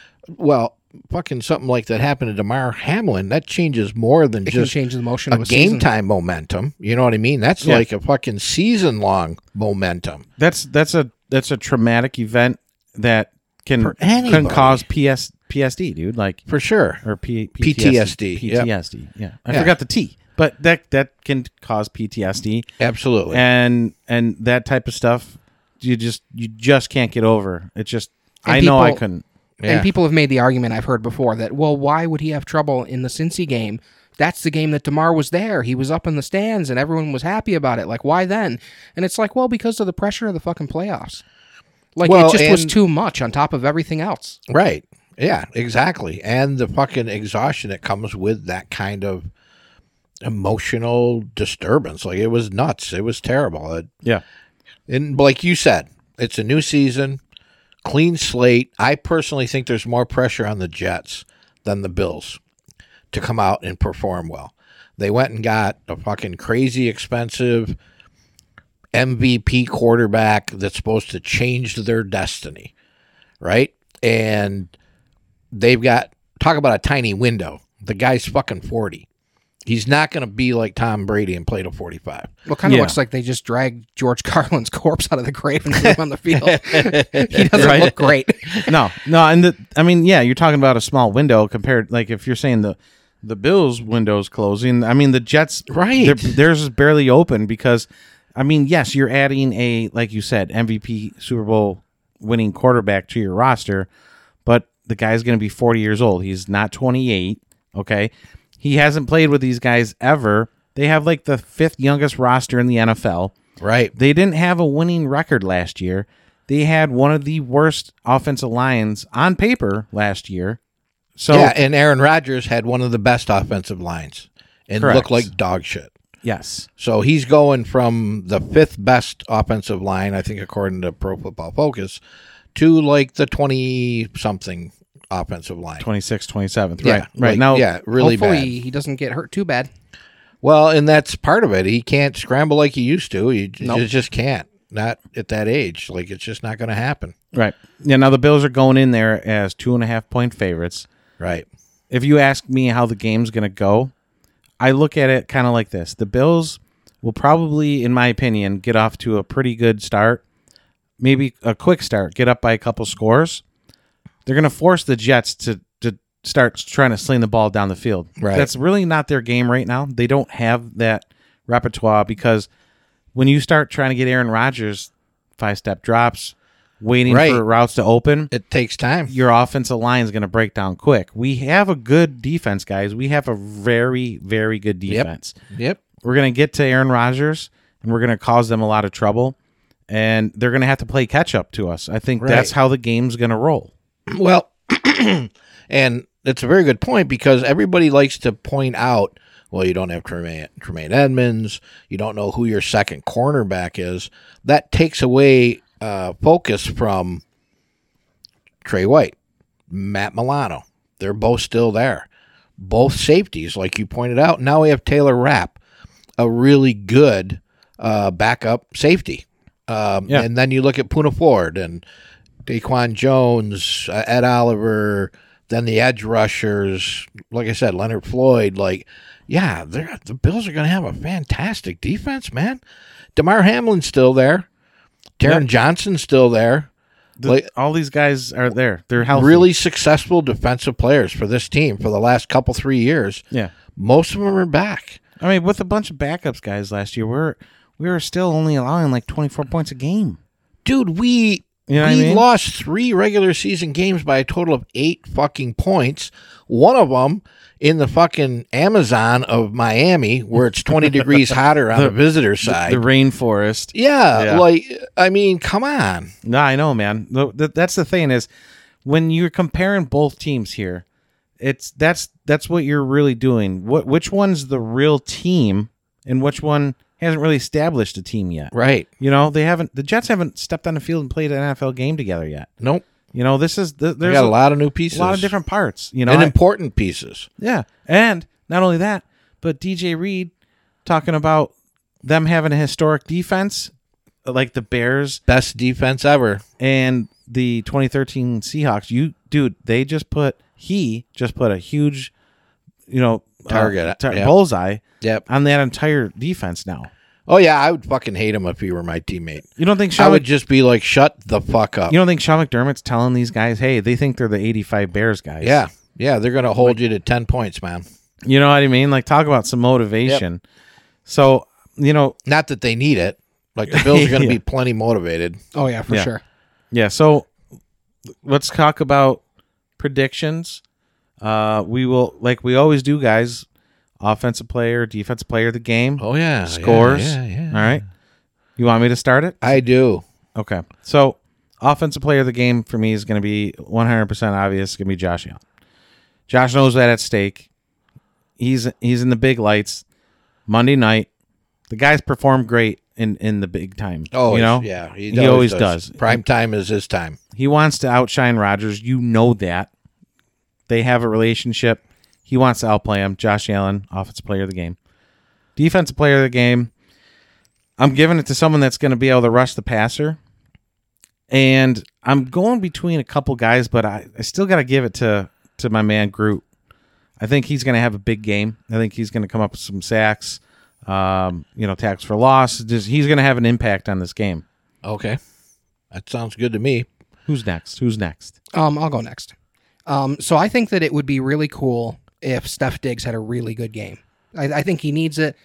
Well, fucking something like that happened to DeMar Hamlin, that changes more than It can just change the motion a of a game season. time momentum. You know what I mean? That's Yeah. like a fucking season long momentum. That's that's a that's a traumatic event that can For can anybody. cause P S, P S D, dude. Like For sure. or P, P T S D, P yep. T S D. Yeah, I Yeah. forgot the T, but that that can cause P T S D, Absolutely. and and that type of stuff. You just you just can't get over. It's just And I know I people- couldn't. Yeah. And people have made the argument I've heard before that, well, why would he have trouble in the Cincy game? That's the game that DeMar was there. He was up in the stands and everyone was happy about it. Like, why then? And it's like, well, because of the pressure of the fucking playoffs. Like, Well, it just was and- too much on top of everything else. Right. Yeah, exactly. And the fucking exhaustion that comes with that kind of emotional disturbance. Like, it was nuts. It was terrible. It, Yeah, and like you said, it's a new season, clean slate. I personally think there's more pressure on the Jets than the Bills to come out and perform well. They went and got a fucking crazy expensive M V P quarterback that's supposed to change their destiny, right? And they've got, talk about a tiny window. The guy's fucking forty. He's not going to be like Tom Brady and play to forty-five. Well, kind of Yeah. looks like they just dragged George Carlin's corpse out of the grave and put him on the field. He doesn't Right. look great. no, no, and the I mean, yeah, you're talking about a small window compared. Like if you're saying the the Bills' window's closing, I mean the Jets, Right. their- theirs is barely open because, I mean, yes, you're adding a like you said M V P Super Bowl winning quarterback to your roster, but the guy's going to be forty years old. He's not twenty-eight. Okay, he hasn't played with these guys ever. They have like the fifth youngest roster in the N F L. Right. They didn't have a winning record last year. They had one of the worst offensive lines on paper last year. So yeah, and Aaron Rodgers had one of the best offensive lines and Correct. looked like dog shit. yes, So he's going from the fifth best offensive line, I think, according to Pro Football Focus, to like the twenty-something offensive line. twenty-sixth, twenty-seventh. Yeah, Right, right like, now. yeah, really Hopefully bad. he doesn't get hurt too bad. Well, and that's part of it. He can't scramble like he used to. He j- Nope. just, just can't. Not at that age. Like, it's just not going to happen. Right. Yeah. Now the Bills are going in there as two and a half point favorites. Right. If you ask me how the game's going to go, I look at it kind of like this: the Bills will probably, in my opinion, get off to a pretty good start, maybe a quick start, get up by a couple scores. They're going to force the Jets to to start trying to sling the ball down the field. Right. That's really not their game right now. They don't have that repertoire because when you start trying to get Aaron Rodgers five step drops, waiting Right. for routes to open, It takes time. your offensive line is going to break down quick. We have a good defense, guys. We have a very, very good defense. Yep. We're going to get to Aaron Rodgers, and we're going to cause them a lot of trouble, and they're going to have to play catch up to us. I think Right. that's how the game's going to roll. Well, and it's a very good point because everybody likes to point out, well, you don't have Tremaine, Tremaine Edmonds. You don't know who your second cornerback is. That takes away uh, focus from Trey White, Matt Milano. They're both still there. Both safeties, like you pointed out. Now we have Taylor Rapp, a really good uh, backup safety. Um, Yeah. And then you look at Puna Ford and Daquan Jones, uh, Ed Oliver, then the edge rushers. Like I said, Leonard Floyd. Like, yeah, they're, the Bills are going to have a fantastic defense, man. DeMar Hamlin's still there. Taron Yeah. Johnson's still there. The- Like, all these guys are there. They're healthy. really successful defensive players for this team for the last couple, three years. Yeah. Most of them are back. I mean, with a bunch of backups guys last year, we're we were still only allowing like twenty-four points a game. Dude, we You know we what I mean? lost three regular season games by a total of eight fucking points. One of them in the fucking Amazon of Miami, where it's twenty degrees hotter on the, visitor side. The rainforest. yeah, Yeah. like, I mean, come on. No, I know, man. No, th- That's the thing is when you're comparing both teams here, it's that's that's what you're really doing. What which one's the real team and which one hasn't really established a team yet? Right. You know, they haven't. The Jets haven't stepped on the field and played an N F L game together yet. Nope. You know, this is th- They there's got a a, lot of new pieces. a lot of different parts. You know, and I- important pieces. yeah, and not only that, but D J Reed talking about them having a historic defense like the Bears Best defense ever. and the twenty thirteen Seahawks. You, dude, they just put he just put a huge, you know, uh, Target, tar- yeah. bullseye Yep. on that entire defense now. Oh yeah, I would fucking hate him if he were my teammate. You don't think I Sean? would Mc- just be like, shut the fuck up. you don't think Sean McDermott's telling these guys, hey, they think they're the eighty-five Bears guys? Yeah, yeah, they're gonna hold you to ten points, man. You know what I mean? Like, talk about some motivation. So, you know, Not that they need it. Like the Bills are gonna Yeah. be plenty motivated. Oh yeah, for Yeah. sure. yeah. So, let's talk about predictions. Uh, we will, like we always do, guys. Offensive player, defensive player of the game. Oh yeah, Scores. Yeah, yeah, yeah. All right. You want me to start it? I do. Okay. So, offensive player of the game for me is going to be one hundred percent obvious. It's going to be Josh Allen. Josh knows that at stake. He's he's in the big lights. Monday night, the guys perform great in, in the big time. Oh, you know, yeah, he, always does. Prime time is his time. He wants to outshine Rodgers. You know that. They have a relationship. He wants to outplay him. Josh Allen, offensive player of the game. Defensive player of the game. I'm giving it to someone that's going to be able to rush the passer. And I'm going between a couple guys, but I, I still got to give it to, to my man Groot. I think he's going to have a big game. I think he's going to come up with some sacks, um, you know, tackles for loss. Just, he's going to have an impact on this game. Okay, that sounds good to me. Who's next? Who's next? Um, I'll go next. Um, so I think that it would be really cool if Steph Diggs had a really good game. I, I think he needs it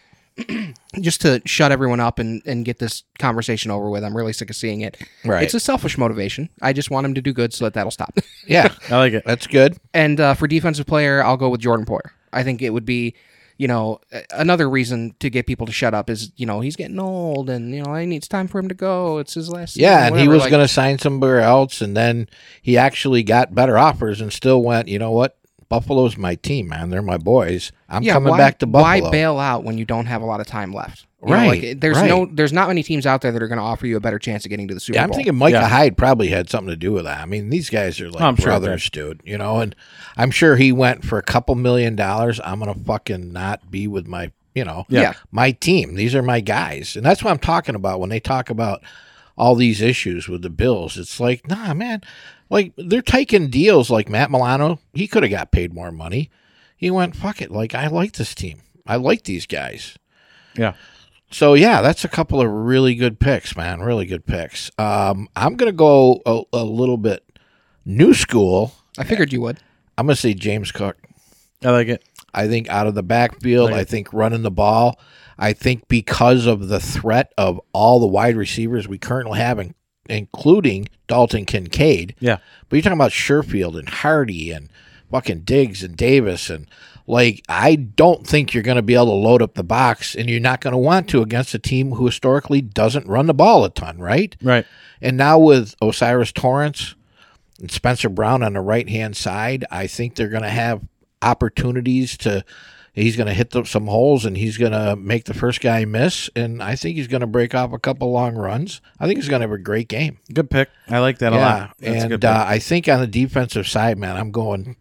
just to shut everyone up and, and get this conversation over with. I'm really sick of seeing it. Right. It's a selfish motivation. I just want him to do good so that that'll stop. Yeah, I like it. that's good. And uh, for defensive player, I'll go with Jordan Poyer. I think it would be, you know, another reason to get people to shut up is, you know, he's getting old and, you know, I need time for him to go. It's his last season, Yeah, and he whatever. was Like, going to sign somewhere else, and then he actually got better offers and still went, you know what? Buffalo's my team, man. They're my boys. I'm yeah, coming why, back to Buffalo. Why bail out when you don't have a lot of time left? You know, Right, like, there's right. no, there's not many teams out there that are going to offer you a better chance of getting to the Super Yeah, I'm Bowl. thinking Micah Yeah. Hyde probably had something to do with that. I mean, these guys are like I'm sure it brothers, dude. You know, and I'm sure he went for a couple million dollars. I'm gonna fucking not be with my, you know, Yeah. Yeah. my team. These are my guys, and that's what I'm talking about when they talk about all these issues with the Bills. It's like, nah, man. Like they're taking deals like Matt Milano. He could have got paid more money. He went, fuck it. Like I like this team. I like these guys. Yeah. So yeah, that's a couple of really good picks, man. Really good picks. Um, I'm gonna go a, a little bit new school. I figured you would. I'm gonna say James Cook. I like it. I think out of the backfield, Like I it. think running the ball. I think because of the threat of all the wide receivers we currently have, in, including Dalton Kincaid. Yeah. But you're talking about Sherfield and Hardy and fucking Diggs and Davis and like I don't think you're going to be able to load up the box, and you're not going to want to against a team who historically doesn't run the ball a ton, right? Right. And now with Osiris Torrance and Spencer Brown on the right hand side, I think they're going to have opportunities to. He's going to hit the, some holes, and he's going to make the first guy miss, and I think he's going to break off a couple long runs. I think he's going to have a great game. Good pick. I like that a Yeah, lot. That's a and good pick. uh, I think on the defensive side, man, I'm going.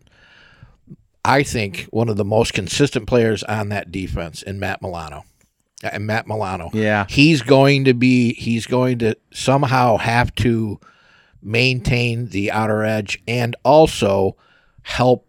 I think one of the most consistent players on that defense in Matt Milano. Uh, And Matt Milano. Yeah. He's going to be. He's going to somehow have to maintain the outer edge and also help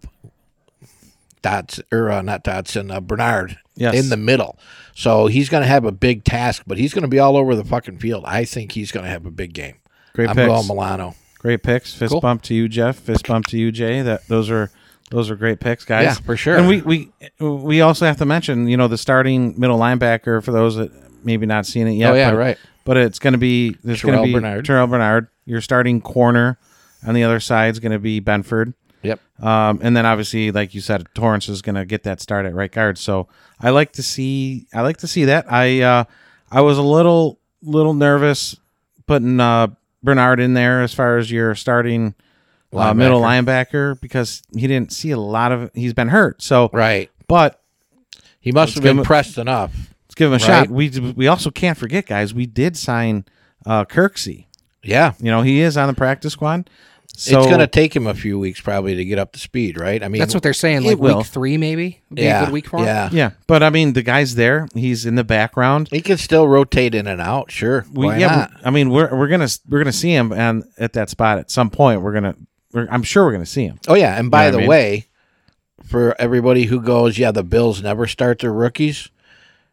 Dodson or uh, not Dodson, uh, Bernard Yes. in the middle. So he's going to have a big task, but he's going to be all over the fucking field. I think he's going to have a big game. Great I'm picks. going Milano. Great picks. Fist Cool. bump to you, Jeff. Fist bump to you, Jay. That those are those are great picks, guys. Yeah, for sure. And we we we also have to mention, you know, the starting middle linebacker for those that maybe not seen it yet. Oh, yeah, but, right. But it's going to be there's going Terrell to be Bernard. Terrell Bernard. Your starting corner on the other side is going to be Benford. Yep. Um, and then obviously, like you said, Torrance is going to get that start at right guard. So I like to see, I like to see that. I, uh, I was a little, little nervous putting uh, Bernard in there as far as your starting uh, middle linebacker because he didn't see a lot of. He's been hurt. So Right. but He must Let's have give been him- pressed enough. let's give him a Right. shot. We we also can't forget, guys. We did sign uh, Kirksey. Yeah. You know, he is on the practice squad. So it's going to take him a few weeks probably to get up to speed, right? I mean, That's what they're saying. It Like will. week three, maybe would be yeah, a good week for him. Yeah. yeah, but I mean, the guy's there. He's in the background. He can still rotate in and out, sure. We, Why yeah, not? we- I mean, we're we're gonna we're gonna see him and at that spot at some point. We're gonna, we're, I'm sure we're gonna see him. Oh, yeah. And by You know what the I mean? way, for everybody who goes, yeah, the Bills never start their rookies,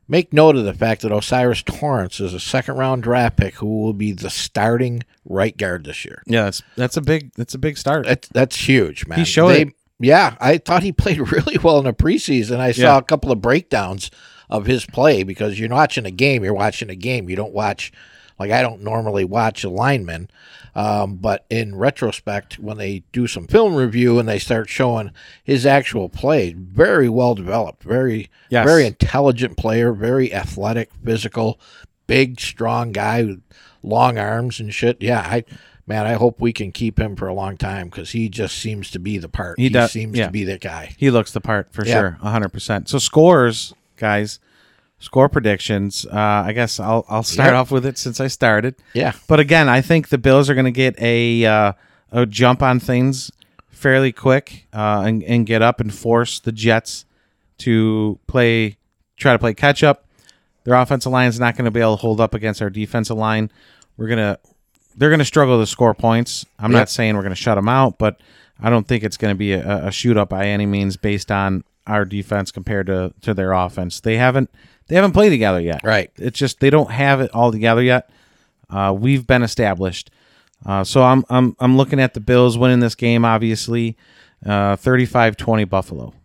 make note of the fact that Osiris Torrance is a second round draft pick who will be the starting right guard this year. Yeah, that's that's a big that's a big start. That's, that's huge, man. He showed They- it. Yeah, I thought he played really well in the preseason. I saw Yeah. a couple of breakdowns of his play because you're watching a game. You're watching a game. You don't watch, like I don't normally watch a lineman. Um, but in retrospect, when they do some film review and they start showing his actual play, very well developed, very, Yes. very intelligent player, very athletic, physical, big, strong guy with long arms and shit. Yeah, I. Man, I hope we can keep him for a long time because he just seems to be the part. He He, does- seems yeah. to be the guy. He looks the part for Yeah. sure, one hundred percent. So scores, guys, score predictions. Uh, I guess I'll I'll start Yep. off with it since I started. Yeah. But again, I think the Bills are going to get a uh, a jump on things fairly quick uh, and and get up and force the Jets to play, try to play catch up. Their offensive line is not going to be able to hold up against our defensive line. We're gonna they're going to struggle to score points. I'm Yep. not saying we're going to shut them out, but I don't think it's going to be a, a shoot up by any means based on our defense compared to, to their offense. They haven't they haven't played together yet. Right. It's just they don't have it all together yet. Uh, we've been established. Uh, so I'm I'm I'm looking at the Bills winning this game, obviously. Uh, thirty-five twenty Buffalo.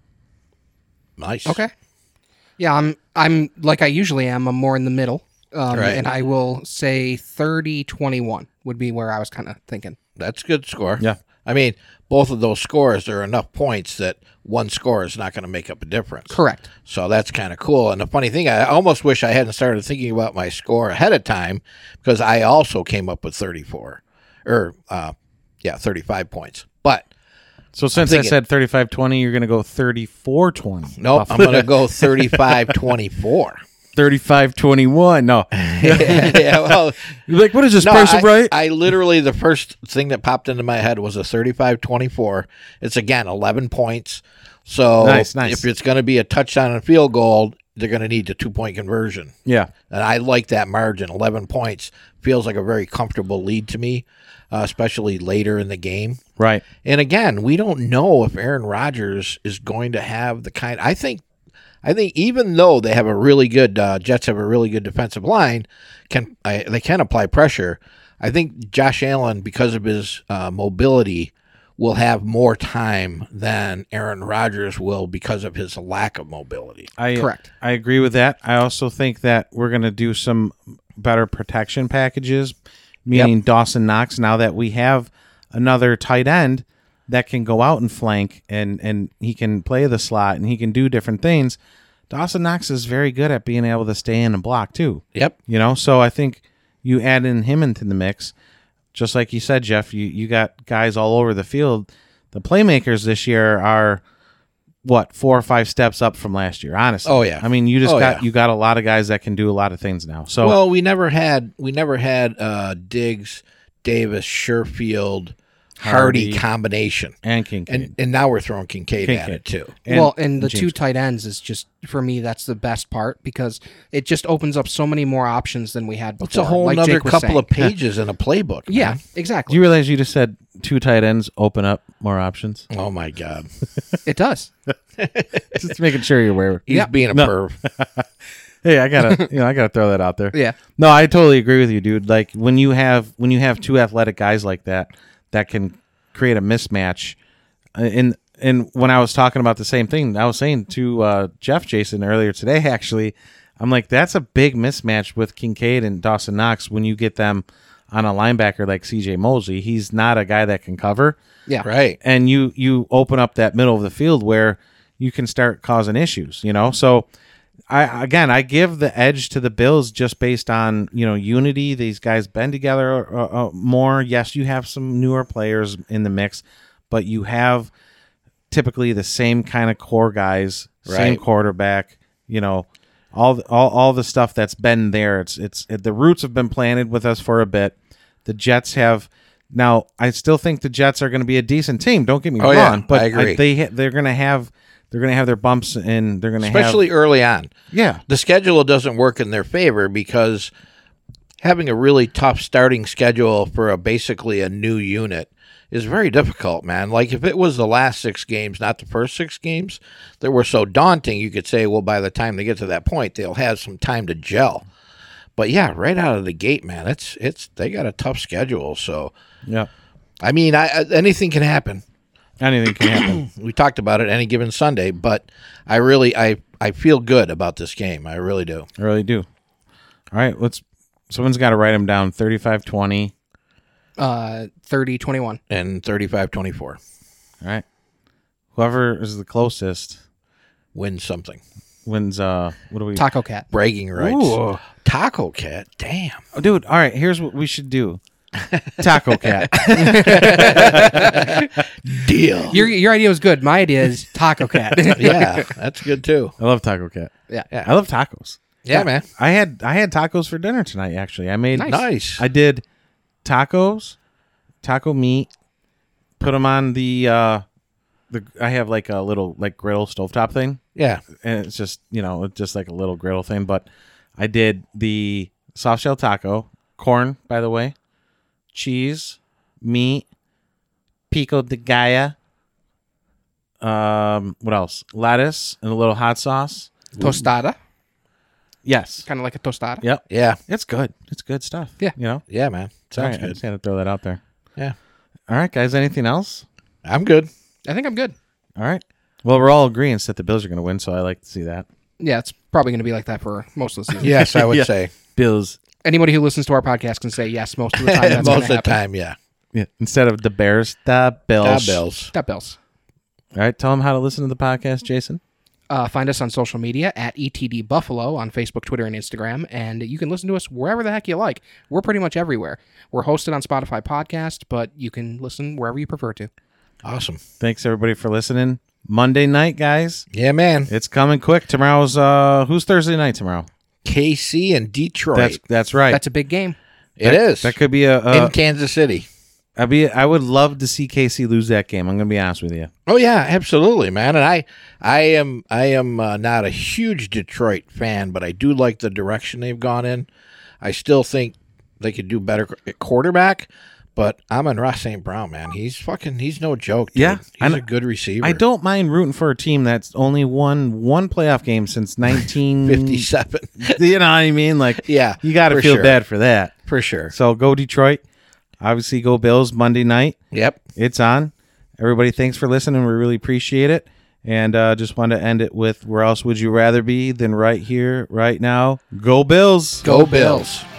Nice. Okay. Yeah, I'm I'm like I usually am. I'm more in the middle. Um, Right. And I will say thirty twenty-one would be where I was kind of thinking. That's a good score. Yeah. I mean, both of those scores are enough points that one score is not going to make up a difference. Correct. So that's kind of cool. And the funny thing, I almost wish I hadn't started thinking about my score ahead of time because I also came up with thirty-four or, uh, yeah, thirty-five points. But So since thinking- I said thirty-five twenty, you're going to go thirty-four twenty. nope, I'm going to go thirty-five twenty-four. thirty-five twenty-one. No. Yeah, well, You're like, what is this no, person, I, right? I literally, the first thing that popped into my head was a thirty-five twenty-four. It's, again, eleven points. So Nice, nice. if it's going to be a touchdown and field goal, they're going to need a two-point conversion. Yeah. And I like that margin. eleven points feels like a very comfortable lead to me, uh, especially later in the game. Right. And again, we don't know if Aaron Rodgers is going to have the kind. I think, I think even though they have a really good uh, Jets have a really good defensive line, can I, they can apply pressure. I think Josh Allen, because of his uh, mobility, will have more time than Aaron Rodgers will because of his lack of mobility. I Correct. I agree with that. I also think that we're going to do some better protection packages, meaning Dawson Knox. Now that we have another tight end that can go out and flank and and he can play the slot and he can do different things, Dawson Knox is very good at being able to stay in and block too. Yep. You know, so I think you add in him into the mix, just like you said, Jeff. You you got guys all over the field. The playmakers this year are what four or five steps up from last year. Honestly, Oh, yeah. I mean, you just Oh, got yeah. you got a lot of guys that can do a lot of things now. So Well, we never had we never had uh, Diggs, Davis, Sherfield, Hardy, Hardy. combination, and King, and and now we're throwing Kincaid, at Kincaid. it too. well, and the James- two tight ends is just for me. That's the best part because it just opens up so many more options than we had before. It's a whole like nother Jake was couple saying. of pages in a playbook. Yeah, man. Do exactly. you realize you just said two tight ends open up more options? Oh my God, It does. Just making sure you're aware. he's Yeah. being a No. perv. Hey, I gotta you know I gotta throw that out there. Yeah. No, I totally agree with you, dude. Like when you have when you have two athletic guys like that that can create a mismatch, uh, and and when I was talking about the same thing, I was saying to uh, Jeff Jason earlier today. Actually, I'm like, that's a big mismatch with Kincaid and Dawson Knox when you get them on a linebacker like C J Mosley. He's not a guy that can cover, Yeah. Right. and you you open up that middle of the field where you can start causing issues. You know, so. I again, I give the edge to the Bills just based on you know unity. These guys been together uh, uh, more. Yes, you have some newer players in the mix, but you have typically the same kind of core guys, same Right. quarterback. You know, all the, all all the stuff that's been there. It's it's it, the roots have been planted with us for a bit. The Jets have. Now, I still think the Jets are going to be a decent team. Don't get me Oh, wrong, yeah, but I agree. they ha- they're going to have they're going to have their bumps and they're going to have Especially early on. yeah. The schedule doesn't work in their favor because having a really tough starting schedule for a basically a new unit is very difficult, man. Like if it was the last six games, not the first six games, that were so daunting, you could say, well, by the time they get to that point, they'll have some time to gel. But yeah, right out of the gate, man, it's it's they got a tough schedule. So Yeah. I mean, I, I anything can happen. Anything can happen. We talked about it any given Sunday, but I really I I feel good about this game. I really do. I really do. All right, let's. Someone's got to write them down. thirty-five twenty. Uh, thirty twenty-one. And thirty-five twenty-four. All right. Whoever is the closest Wins something. wins. Uh, what do we? Taco Cat. Bragging rights. Ooh. Taco Cat. Damn. Oh, dude. All right. Here's what we should do. Taco Cat. Deal. Your your idea was good. My idea is Taco Cat. Yeah, that's good too. I love Taco Cat. yeah. Yeah. I love tacos. Yeah, man. I had I had tacos for dinner tonight. Actually, I made Nice. Nice. I did tacos, taco meat. Put them on the uh, the. I have like a little like griddle stovetop thing, Yeah. and it's just you know it's just like a little griddle thing. But I did the soft shell taco, corn by the way, cheese, meat, pico de gallo. Um, what else? Lettuce and a little hot sauce. Tostada. Yes. Kind of like a tostada. Yep. Yeah. It's good. It's good stuff. Yeah. You know. Yeah, man. All Sounds right, I good. just had to throw that out there. Yeah. All right, guys. Anything else? I'm good. I think I'm good. All right. Well, we're all agreeing that the Bills are going to win, so I like to see that. Yeah, it's probably going to be like that for most of the season. Yes, I would Yeah. say. Bills. Anybody who listens to our podcast can say yes most of the time. That's Most of gonna the happen. time, yeah. Yeah. Instead of the Bears, the Bills. Da Bills. That Bills. All right. Tell them how to listen to the podcast, Jason. Uh, find us on social media at E T D Buffalo on Facebook, Twitter, and Instagram, and you can listen to us wherever the heck you like. We're pretty much everywhere. We're hosted on Spotify Podcast, but you can listen wherever you prefer to. Awesome. Thanks everybody for listening. Monday night, guys. Yeah, man. It's coming quick. Tomorrow's uh, who's Thursday night tomorrow? K C and Detroit. That's that's right. That's a big game. it is. that could be a. a in Kansas City. I be. I would love to see K C lose that game. I'm going to be honest with you. Oh yeah, absolutely, man. And I, I am, I am uh, not a huge Detroit fan, but I do like the direction they've gone in. I still think they could do better at quarterback, but I'm on Ross Saint Brown, man. He's fucking, he's no joke. Dude. Yeah, he's and a good receiver. I don't mind rooting for a team that's only won one playoff game since nineteen fifty-seven. You know what I mean? Like, Yeah, you got to for feel sure. bad for that. for sure. So go Detroit. Obviously, go Bills Monday night. Yep. It's on. Everybody, thanks for listening. We really appreciate it. And uh, just want to end it with where else would you rather be than right here, right now? Go Bills. Go Bills.